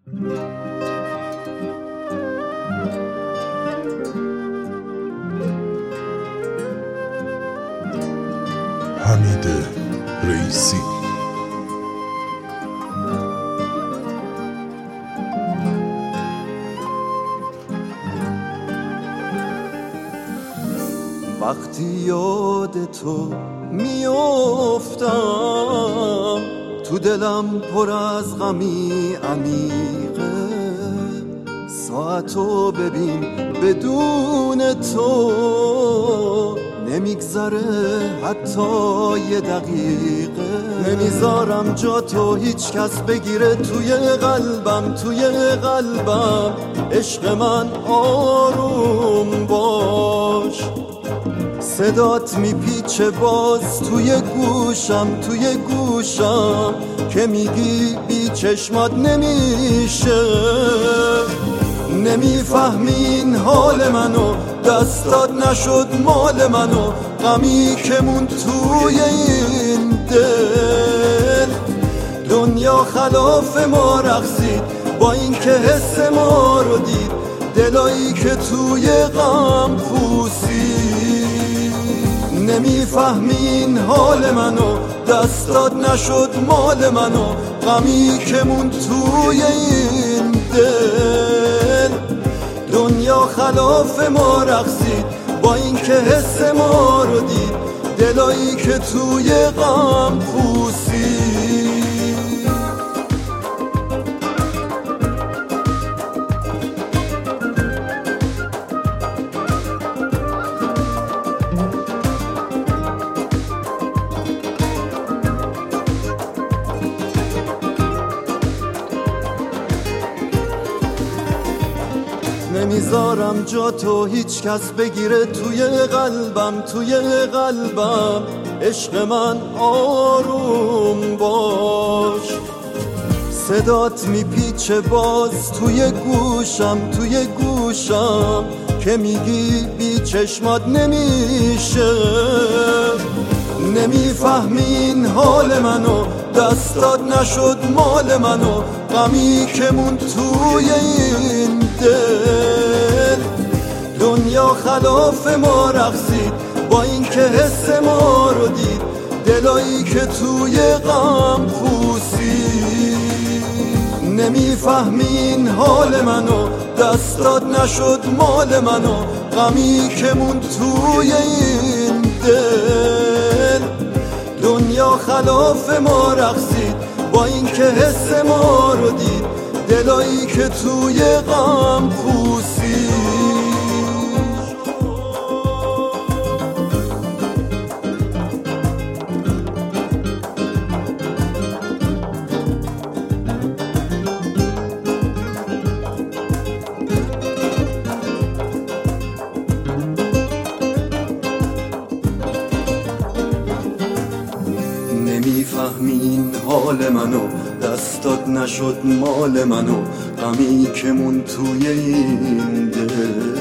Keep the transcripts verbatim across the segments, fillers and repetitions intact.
حمید رئیسی. وقتی یاد تو میافتم تو دلم پر از غمی عمیقه، ساعتو ببین بدون تو نمیگذره حتی یه دقیقه. نمیذارم جا تو هیچ کس بگیره توی قلبم، توی قلبم عشق من آروم باش. صدات میپیچه باز توی گوشم، توی گوشم که میگی بی چشمات نمیشه. نمیفهمین حال منو، دستات نشد مال منو، غمی که مون توی این دل. دنیا خلاف ما رقصید با این که حس ما رو دید، دلایی که توی غم پوسید. نمیفهمین حال منو، دستات نشد مال منو، غمی که مون توی این دل. دنیا خلاف ما رقصید با این که حس ما رو دید، دلایی که توی غم پوسید. نمیذارم جا تو هیچ کس بگیره توی قلبم، توی قلبم عشق من آروم باش. صدات میپیچه باز توی گوشم، توی گوشم که میگی بی چشمات نمیشه. نمیفهمین حال منو، دستات نشد مال منو، غمی که مون توی این دل. دنیا خلاف ما رقصید با این که حس ما رو دید، دلایی که توی غم پوسید. نمیفهمین حال منو، دستات نشد مال منو، غمی که مون توی این دل. دنیا خلاف ما رقصید با این که حس ما رو دید، دلایی که توی غم پوسید. نمیفهمین حال منو، دستات نشد مال منو، غمی که مون توی این دل.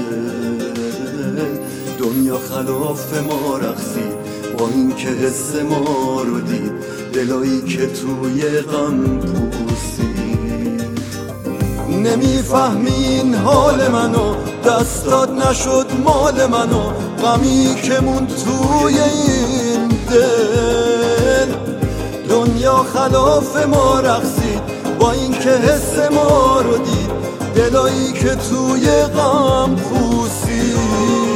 دنیا خلاف ما رقصید با این که حس ما رو دید، دلایی که توی غم پوسید. نمیفهمین حال منو، دستات نشد مال منو، غمی که مون توی این دل. دنیا خلاف ما رقصید با این که حس ما رو دید، دلایی که توی غم پوسید.